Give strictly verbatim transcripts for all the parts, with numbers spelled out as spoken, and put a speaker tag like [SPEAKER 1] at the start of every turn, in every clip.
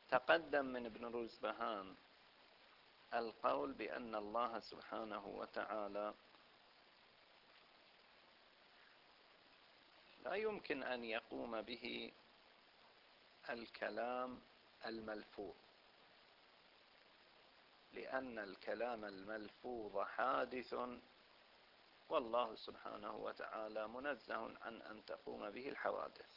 [SPEAKER 1] تقدم من ابن روزبهان القول بأن الله سبحانه وتعالى لا يمكن أن يقوم به الكلام الملفوظ، لأن الكلام الملفوظ حادث، والله سبحانه وتعالى منزه عن أن تقوم به الحوادث.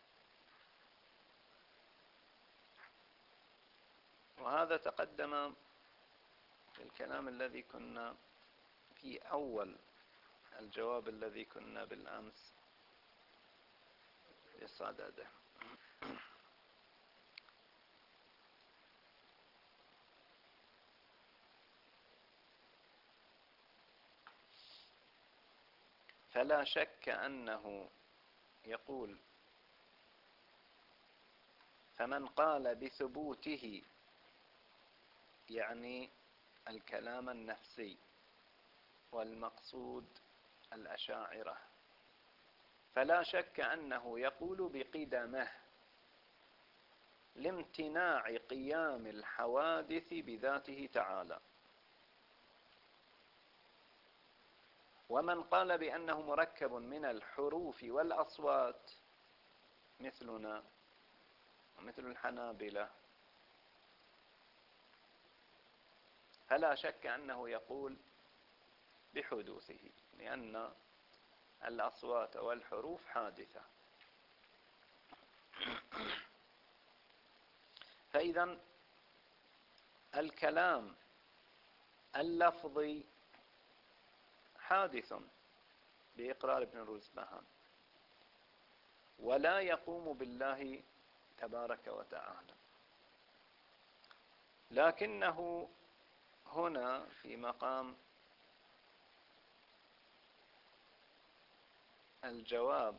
[SPEAKER 1] وهذا تقدم في الكلام الذي كنا في أول الجواب الذي كنا بالأمس بصدده. فلا شك أنه يقول: فمن قال بثبوته، يعني الكلام النفسي، والمقصود الأشاعرة، فلا شك أنه يقول بقدمه لامتناع قيام الحوادث بذاته تعالى. ومن قال بأنه مركب من الحروف والأصوات مثلنا ومثل الحنابلة، فلا شك أنه يقول بحدوثه، لأن الأصوات والحروف حادثة. فإذا الكلام اللفظي حادث بإقرار ابن روزبهان، ولا يقوم بالله تبارك وتعالى، لكنه هنا في مقام الجواب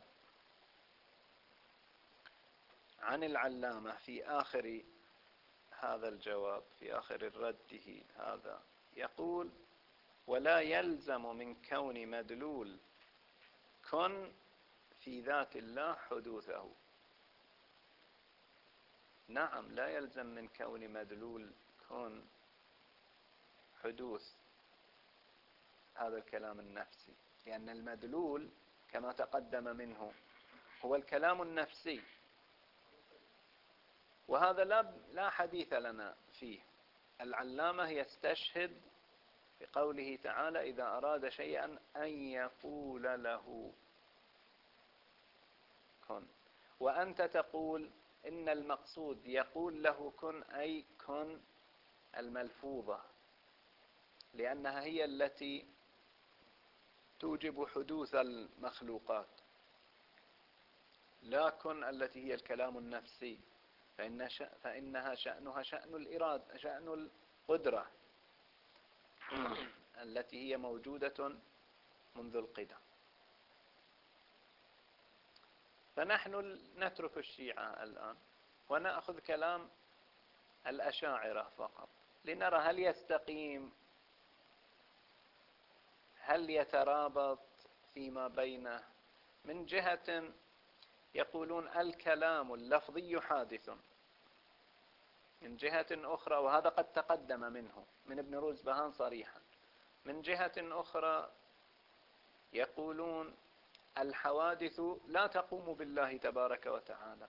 [SPEAKER 1] عن العلامة في آخر هذا الجواب، في آخر رده هذا، يقول: ولا يلزم من كون مدلول كن في ذات الله حدوثه. نعم، لا يلزم من كون مدلول كن حدوث هذا الكلام النفسي، لأن المدلول كما تقدم منه هو الكلام النفسي، وهذا لا لا حديث لنا فيه. العلامة يستشهد بقوله تعالى: إذا أراد شيئا أن يقول له كن، وأنت تقول إن المقصود يقول له كن، أي كن الملفوظة، لأنها هي التي توجب حدوث المخلوقات، لا كن التي هي الكلام النفسي، فإن فإنها شأنها شأن الإرادة، شأن القدرة التي هي موجودة منذ القدم. فنحن نترك الشيعة الآن ونأخذ كلام الأشاعرة فقط، لنرى هل يستقيم، هل يترابط فيما بينه. من جهة يقولون الكلام اللفظي حادث، من جهة أخرى، وهذا قد تقدم منه من ابن روزبهان صريحا، من جهة أخرى يقولون الحوادث لا تقوم بالله تبارك وتعالى.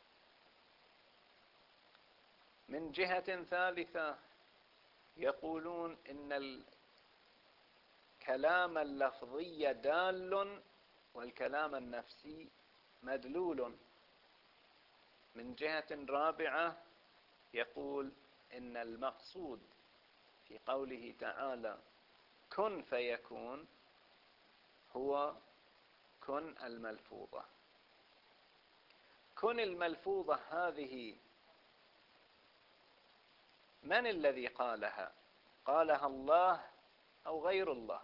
[SPEAKER 1] من جهة ثالثة يقولون إن الكلام اللفظي دال والكلام النفسي مدلول. من جهة رابعة يقول إن المقصود في قوله تعالى كن فيكون هو كن الملفوظة. كن الملفوظة هذه من الذي قالها؟ قالها الله أو غير الله؟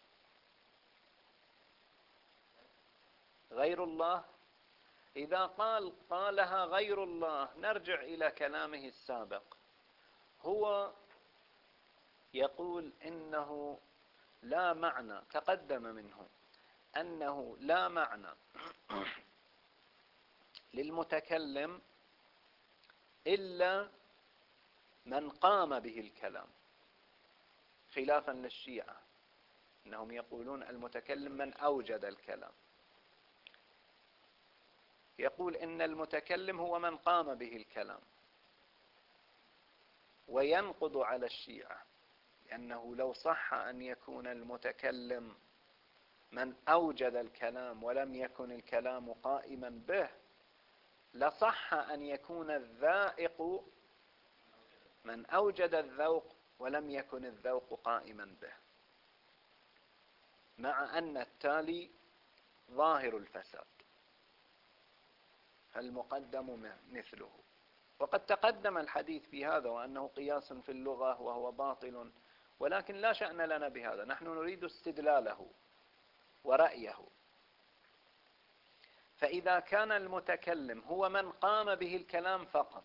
[SPEAKER 1] غير الله. إذا قال قالها غير الله نرجع إلى كلامه السابق، هو يقول إنه لا معنى، تقدم منه أنه لا معنى للمتكلم إلا من قام به الكلام، خلافا للشيعة أنهم يقولون المتكلم من أوجد الكلام. يقول إن المتكلم هو من قام به الكلام، وينقض على الشيعة لأنه لو صح أن يكون المتكلم من أوجد الكلام ولم يكن الكلام قائما به، لصح أن يكون الذائق من أوجد الذوق ولم يكن الذوق قائما به، مع أن التالي ظاهر الفساد، فالمقدم مثله. وقد تقدم الحديث في هذا وأنه قياس في اللغة وهو باطل، ولكن لا شأن لنا بهذا، نحن نريد استدلاله ورأيه. فإذا كان المتكلم هو من قام به الكلام فقط،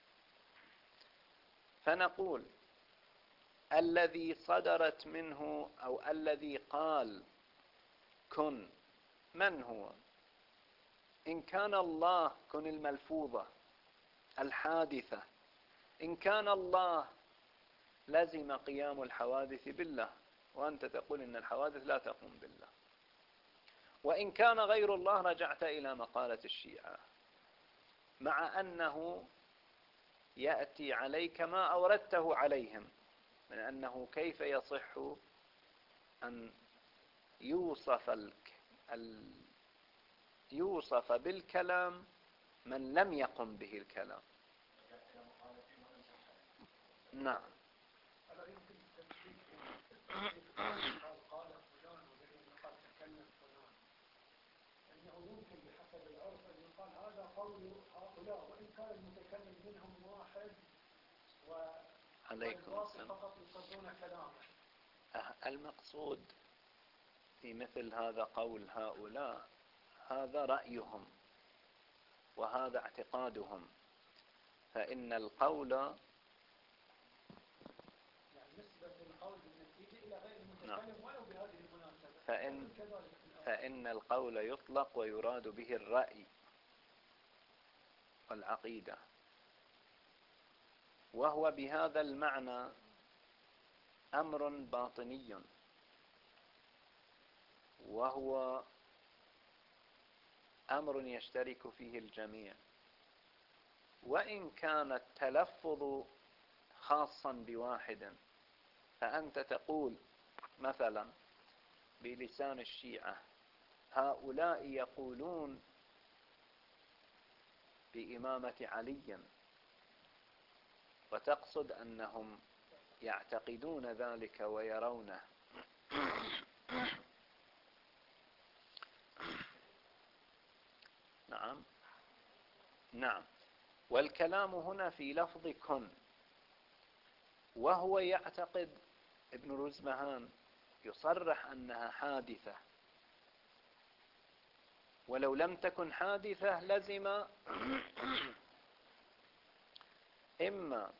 [SPEAKER 1] فنقول الذي صدرت منه أو الذي قال كن من هو؟ إن كان الله كن الملفوظة الحادثة، إن كان الله لزم قيام الحوادث بالله، وأنت تقول إن الحوادث لا تقوم بالله. وإن كان غير الله رجعت إلى مقالة الشيعة، مع أنه يأتي عليك ما أوردته عليهم من أنه كيف يصح أن يوصف الك... ال... يوصف بالكلام من لم يقم به الكلام. نعم. عليكم السلام. المقصود في مثل هذا قول هؤلاء، هذا رأيهم وهذا اعتقادهم، فإن القول فإن, فإن القول يطلق ويراد به الرأي والعقيدة، وهو بهذا المعنى أمر باطني، وهو أمر يشترك فيه الجميع. وإن كان التلفظ خاصا بواحد، فأنت تقول مثلا بلسان الشيعة هؤلاء يقولون بإمامة علي، وتقصد أنهم يعتقدون ذلك ويرونه. نعم نعم. والكلام هنا في لفظ كن، وهو يعتقد ابن رزمهان يصرح أنها حادثة، ولو لم تكن حادثة لزم إما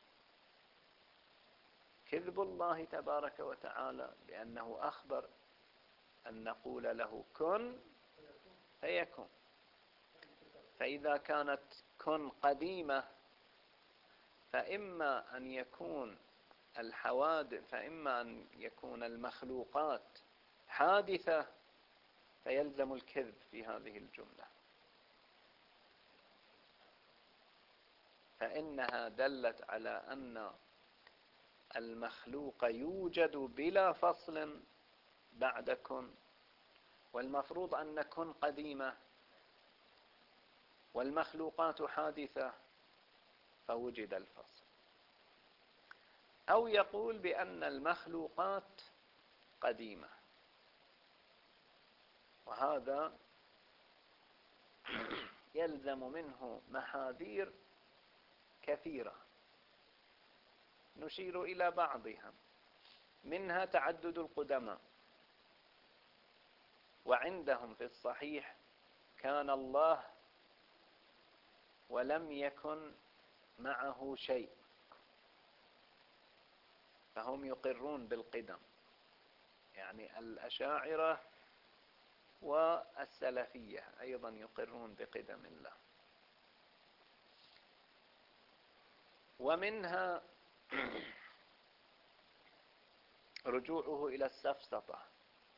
[SPEAKER 1] كذب الله تبارك وتعالى لأنه أخبر أن نقول له كن فيكون، فإذا كانت كن قديمة فإما أن يكون الحوادث فإما أن يكون المخلوقات حادثة، فيلزم الكذب في هذه الجملة، فإنها دلت على أن المخلوق يوجد بلا فصل بعد كن، والمفروض أن كن قديمة والمخلوقات حادثة فوجد الفصل. أو يقول بأن المخلوقات قديمة، وهذا يلزم منه محاذير كثيرة نشير إلى بعضها، منها تعدد القدماء. وعندهم في الصحيح كان الله ولم يكن معه شيء، فهم يقرون بالقدم، يعني الأشاعرة والسلفية أيضا يقرون بقدم الله. ومنها رجوعه إلى السفسطة،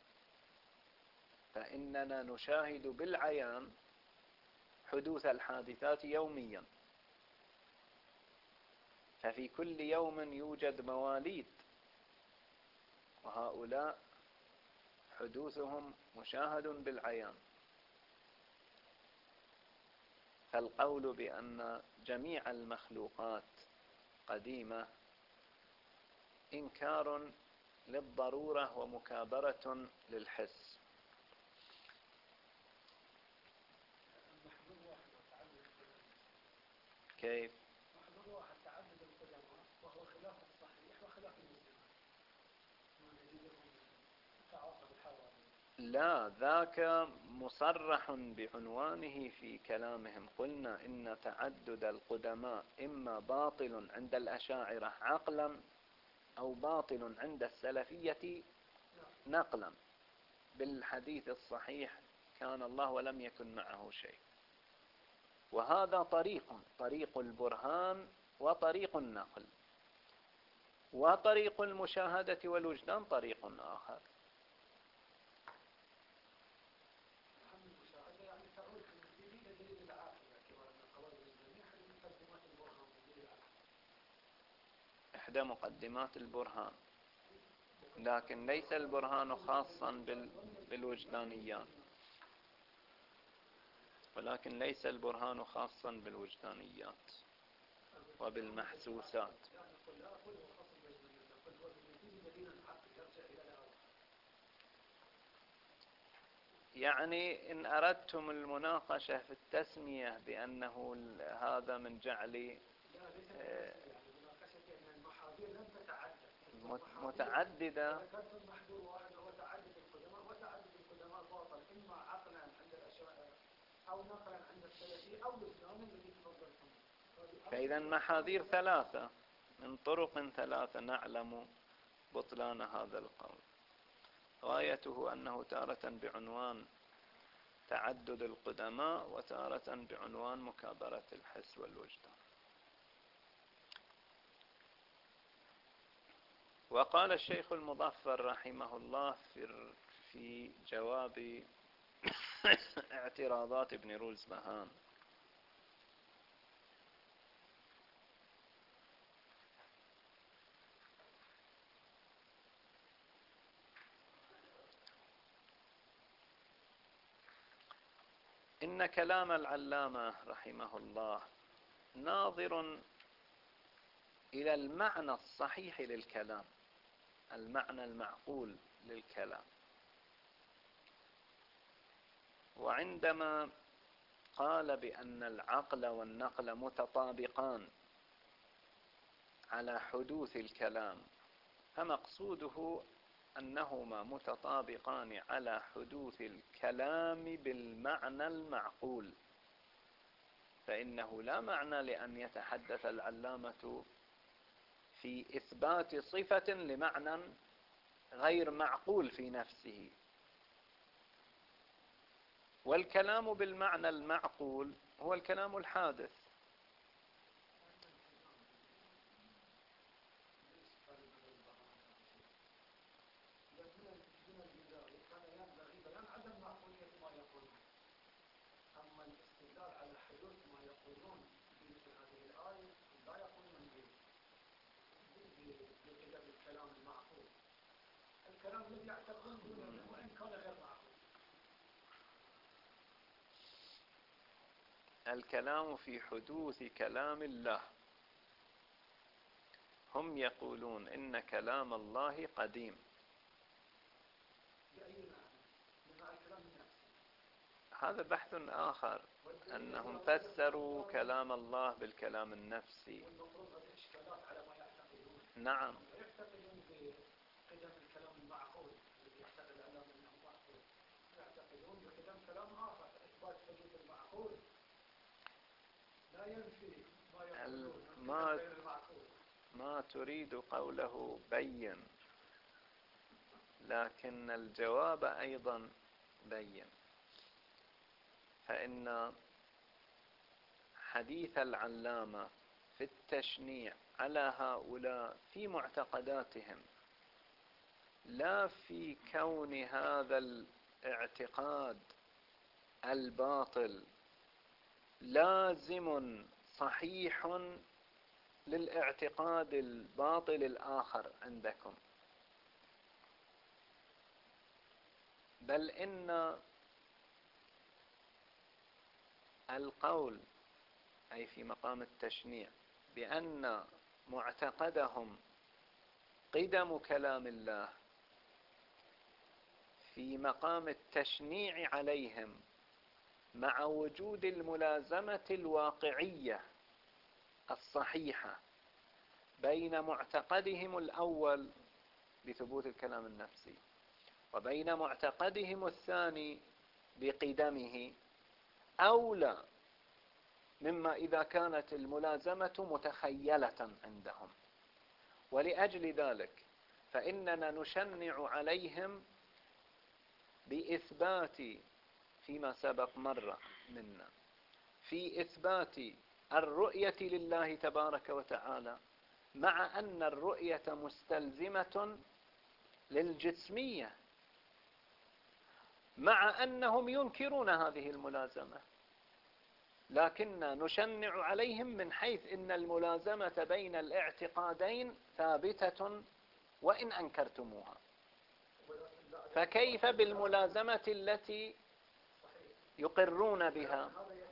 [SPEAKER 1] فإننا نشاهد بالعيان حدوث الحادثات يوميا، ففي كل يوم يوجد مواليد، وهؤلاء حدوثهم مشاهد بالعيان. فالقول بأن جميع المخلوقات قديمة إنكار للضرورة ومكابرة للحس. كيف؟ لا، ذاك مصرح بعنوانه في كلامهم. قلنا إن تعدد القدماء إما باطل عند الأشاعرة عقلا أو باطل عند السلفية نقلا. بالحديث الصحيح كان الله ولم يكن معه شيء، وهذا طريق طريق البرهان وطريق النقل، وطريق المشاهدة والوجدان طريق آخر. إحدى مقدمات البرهان، لكن ليس البرهان خاصا بالوجدانيات، ولكن ليس البرهان خاصا بالوجدانيات وبالمحسوسات. يعني إن أردتم المناقشة في التسمية بأنه هذا من جعل متعددة، فإذا محاذير ثلاثة من طرق ثلاثة نعلم بطلان هذا القول. غايته أنه تارة بعنوان تعدد القدماء وتارة بعنوان مكابرة الحس والوجدان. وقال الشيخ المظفر رحمه الله في جواب اعتراضات ابن رولزبهان: إن كلام العلامة رحمه الله ناظر إلى المعنى الصحيح للكلام، المعنى المعقول للكلام. وعندما قال بأن العقل والنقل متطابقان على حدوث الكلام، فمقصوده أنهما متطابقان على حدوث الكلام بالمعنى المعقول، فإنه لا معنى لأن يتحدث العلامة في إثبات صفة لمعنى غير معقول في نفسه. والكلام بالمعنى المعقول هو الكلام الحادث. الكلام في حدوث كلام الله. هم يقولون إن كلام الله قديم. هذا بحث آخر، أنهم فسروا كلام الله بالكلام النفسي. نعم، ما ما تريد قوله بين، لكن الجواب أيضا بين. فإن حديث العلامة في التشنيع على هؤلاء في معتقداتهم، لا في كون هذا الاعتقاد الباطل لازم صحيح للاعتقاد الباطل الآخر عندكم، بل إن القول أي في مقام التشنيع بأن معتقدهم قدم كلام الله في مقام التشنيع عليهم مع وجود الملازمة الواقعية الصحيحة بين معتقدهم الأول بثبوت الكلام النفسي وبين معتقدهم الثاني بقدمه أولى مما إذا كانت الملازمة متخيلة عندهم. ولأجل ذلك فإننا نشنع عليهم بإثبات فيما سبق مرة منا في إثبات الرؤية لله تبارك وتعالى، مع أن الرؤية مستلزمة للجسمية، مع أنهم ينكرون هذه الملازمة، لكننا نشنع عليهم من حيث إن الملازمة بين الاعتقادين ثابتة وإن أنكرتموها. فكيف بالملازمة التي يقرون بها؟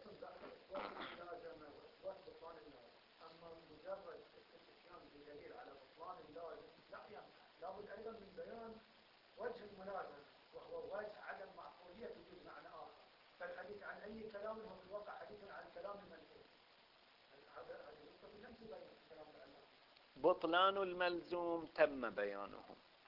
[SPEAKER 2] لابد أيضا من بيان وجه الملازمة، وهو وجه عدم معقولية وجود معنى آخر، فالحديث عن أي كلام هو في الواقع حديث عن كلام المنفوذ. هذا
[SPEAKER 1] بطلان الملزوم تم بيانه،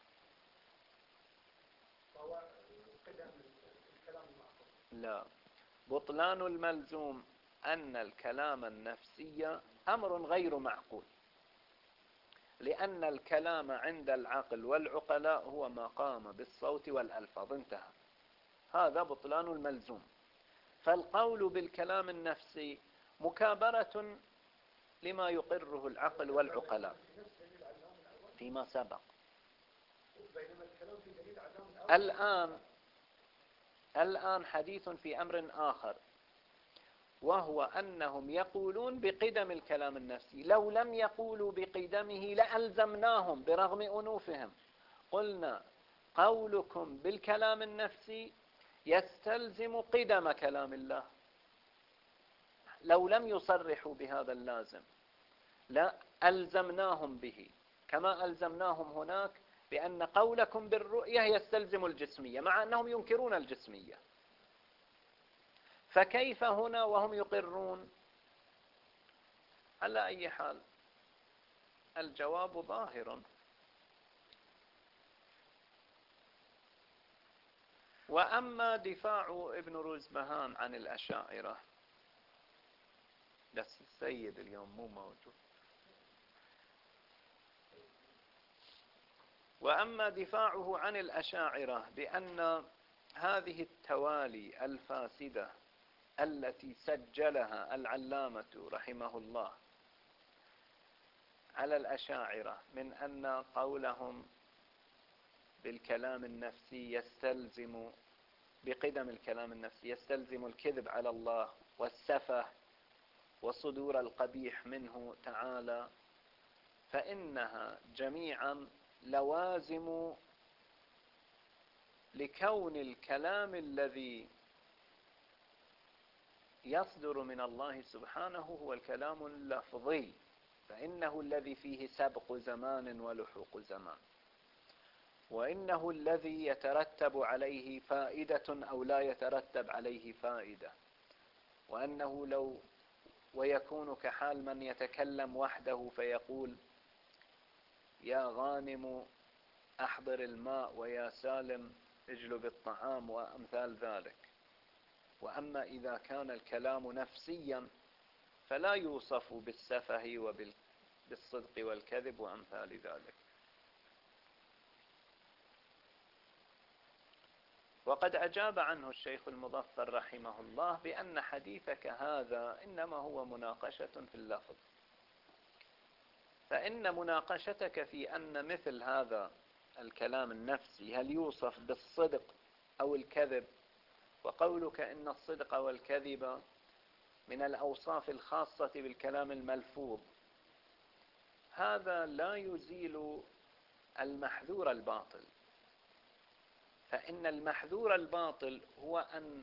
[SPEAKER 2] فهو قدم الكلام المعقول.
[SPEAKER 1] لا، بطلان الملزوم أن الكلام النفسي أمر غير معقول، لأن الكلام عند العقل والعقلاء هو ما قام بالصوت والألفاظ، انتهى. هذا بطلان الملزوم. فالقول بالكلام النفسي مكابرة لما يقره العقل والعقلاء فيما سبق. الآن الآن حديث في أمر آخر، وهو أنهم يقولون بقدم الكلام النفسي. لو لم يقولوا بقدمه لألزمناهم برغم أنوفهم، قلنا قولكم بالكلام النفسي يستلزم قدم كلام الله. لو لم يصرحوا بهذا اللازم لا ألزمناهم به، كما ألزمناهم هناك بأن قولكم بالرؤية يستلزم الجسمية، مع أنهم ينكرون الجسمية. فكيف هنا وهم يقرون؟ على أي حال الجواب ظاهر. وأما دفاع ابن روزبهان عن الأشاعرة، بس السيد اليوم مو موجود. وأما دفاعه عن الأشاعرة بأن هذه التوالي الفاسدة التي سجلها العلامة رحمه الله على الأشاعرة من أن قولهم بالكلام النفسي يستلزم بقدم الكلام النفسي يستلزم الكذب على الله والسفه وصدور القبيح منه تعالى، فإنها جميعا لوازم لكون الكلام الذي يصدر من الله سبحانه هو الكلام اللفظي، فإنه الذي فيه سبق زمان ولحوق زمان، وإنه الذي يترتب عليه فائدة أو لا يترتب عليه فائدة، وأنه لو ويكون كحال من يتكلم وحده فيقول يا غانم أحضر الماء ويا سالم اجلب الطعام وأمثال ذلك. وأما إذا كان الكلام نفسيا فلا يوصف بالسفه وبالصدق والكذب وأمثال ذلك. وقد أجاب عنه الشيخ المظفر رحمه الله بأن حديثك هذا إنما هو مناقشة في اللفظ، فإن مناقشتك في أن مثل هذا الكلام النفسي هل يوصف بالصدق أو الكذب، وقولك إن الصدق والكذب من الأوصاف الخاصة بالكلام الملفوظ، هذا لا يزيل المحذور الباطل. فإن المحذور الباطل هو أن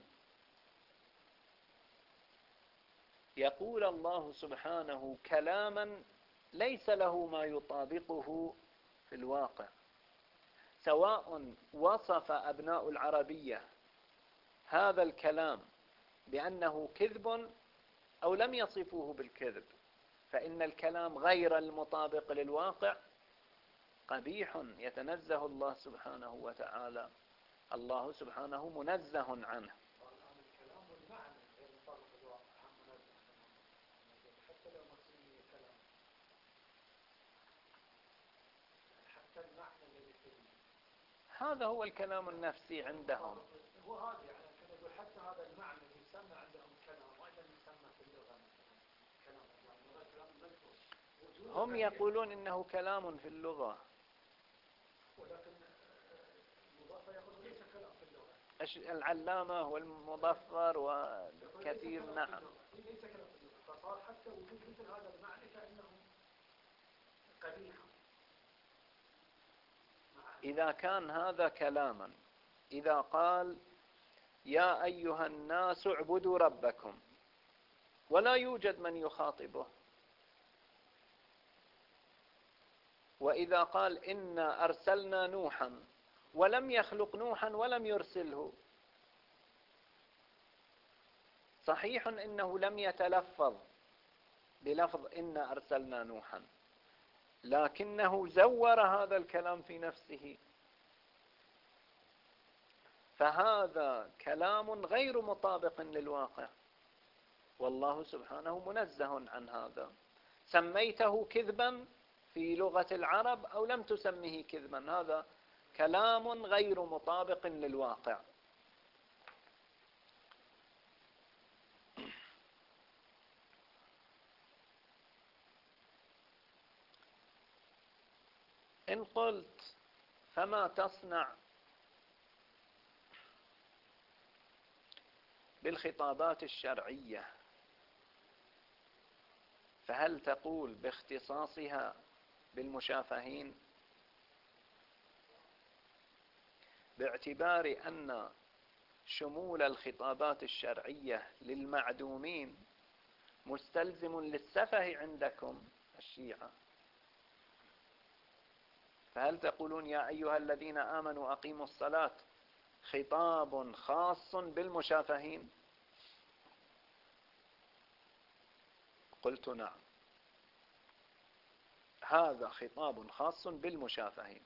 [SPEAKER 1] يقول الله سبحانه كلاما ليس له ما يطابقه في الواقع، سواء وصف أبناء العربية هذا الكلام بأنه كذب أو لم يصفوه بالكذب، فإن الكلام غير المطابق للواقع قبيح يتنزه الله سبحانه وتعالى، الله سبحانه منزه عنه. هذا هو الكلام النفسي عندهم.
[SPEAKER 2] هو هذا يعني كما يقول حتى هذا المعنى اللي يسمى عندهم كلام وأيضا يسمى في اللغة كلام، يعني كلام ملفوظ.
[SPEAKER 1] هم يقولون إنه كلام في اللغة،
[SPEAKER 2] ولكن المضافة يقول ليس كلام في اللغة.
[SPEAKER 1] العلامة والمظفر وكثير نعم.
[SPEAKER 2] ليس كلام في اللغة، فصار حتى وجود مثل هذا المعنى كأنه قبيح.
[SPEAKER 1] إذا كان هذا كلاما، إذا قال يا أيها الناس اعبدوا ربكم ولا يوجد من يخاطبه، وإذا قال إنا أرسلنا نوحا ولم يخلق نوحا ولم يرسله، صحيح إنه لم يتلفظ بلفظ إنا أرسلنا نوحا، لكنه زور هذا الكلام في نفسه، فهذا كلام غير مطابق للواقع، والله سبحانه منزه عن هذا. سميته كذبا في لغة العرب أو لم تسميه كذبا، هذا كلام غير مطابق للواقع. إن قلت فما تصنع بالخطابات الشرعية، فهل تقول باختصاصها بالمشافهين، باعتبار أن شمول الخطابات الشرعية للمعدومين مستلزم للسفه عندكم الشيعة، فهل تقولون يا أيها الذين آمنوا أقيموا الصلاة خطاب خاص بالمشافهين؟ قلت نعم، هذا خطاب خاص بالمشافهين.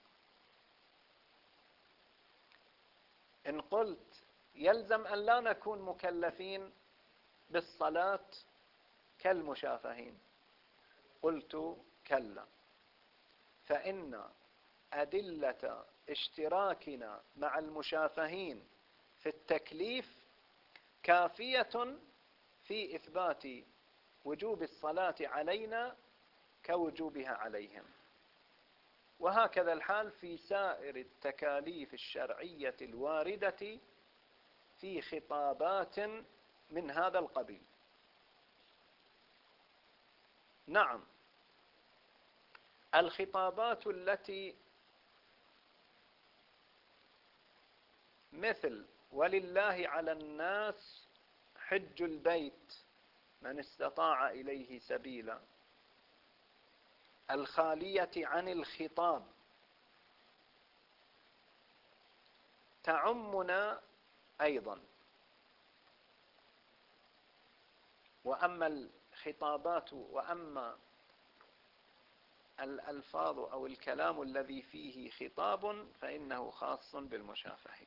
[SPEAKER 1] إن قلت يلزم أن لا نكون مكلفين بالصلاة كالمشافهين، قلت كلا، فإن أدلة اشتراكنا مع المشافهين في التكليف كافية في إثبات وجوب الصلاة علينا كوجوبها عليهم، وهكذا الحال في سائر التكاليف الشرعية الواردة في خطابات من هذا القبيل. نعم، الخطابات التي مثل ولله على الناس حج البيت من استطاع إليه سبيلا، الخالية عن الخطاب، تعمنا أيضا. وأما الخطابات وأما الألفاظ أو الكلام الذي فيه خطاب فإنه خاص بالمشافهين.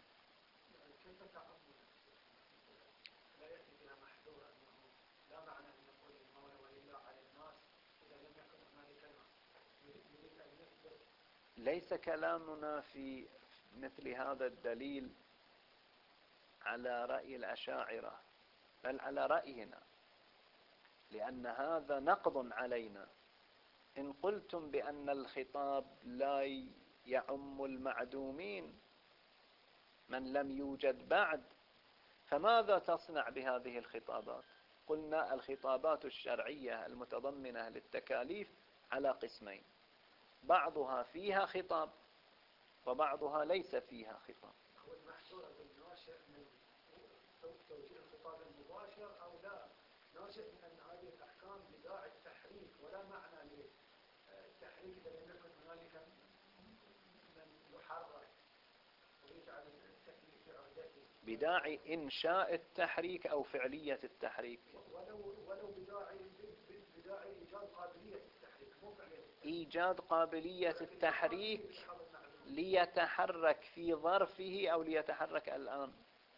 [SPEAKER 1] ليس كلامنا في مثل هذا الدليل على رأي الأشاعرة، بل على رأينا، لأن هذا نقض علينا، إن قلتم بأن الخطاب لا يعم المعدومين من لم يوجد بعد، فماذا تصنع بهذه الخطابات؟ قلنا الخطابات الشرعية المتضمنة للتكاليف على قسمين، بعضها فيها خطاب وبعضها ليس فيها خطاب.
[SPEAKER 2] هو المحصول الناشئ من توجيه الخطاب المباشر أو لا ناشئ من أن هذه الأحكام بداعي التحريك ولا معنى للتحريك إذا لم يكن هنالك من يحرك ويجعل التكليف في عهدته،
[SPEAKER 1] بداعي إنشاء التحريك أو فعلية التحريك،
[SPEAKER 2] ولو ولو بداعي بداعي إيجاد قابلية التحريك مو فعلية
[SPEAKER 1] إيجاد قابلية التحريك ليتحرك في ظرفه أو ليتحرك الآن.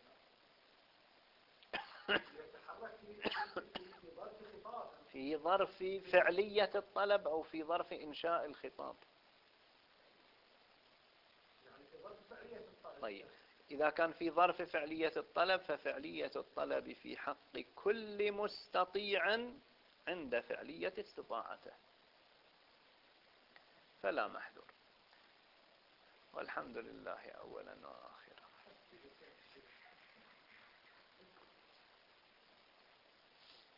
[SPEAKER 2] يتحرك في ظرف خطاب،
[SPEAKER 1] في ظرف فعلية الطلب أو في ظرف إنشاء الخطاب.
[SPEAKER 2] يعني في ظرف فعلية الطلب.
[SPEAKER 1] طيب إذا كان في ظرف فعلية الطلب ففعلية الطلب في حق كل مستطيع عند فعلية استطاعته، فلا محذور. والحمد لله أولا وآخرا.